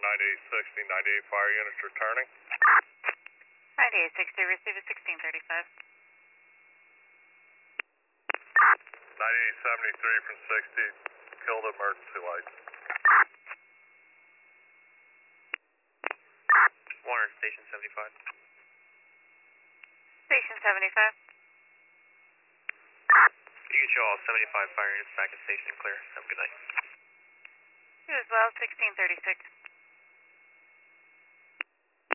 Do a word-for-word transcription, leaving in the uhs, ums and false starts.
ninety-eight sixty, ninety-eight fire units returning. ninety-eight sixty, receive a sixteen thirty-five. ninety-eight seventy-three from sixty, killed emergency lights. Warner, station seventy-five. Station seventy-five. You can show all seventy-five fire units back at station and clear. Have a good night. You as well, sixteen thirty-six.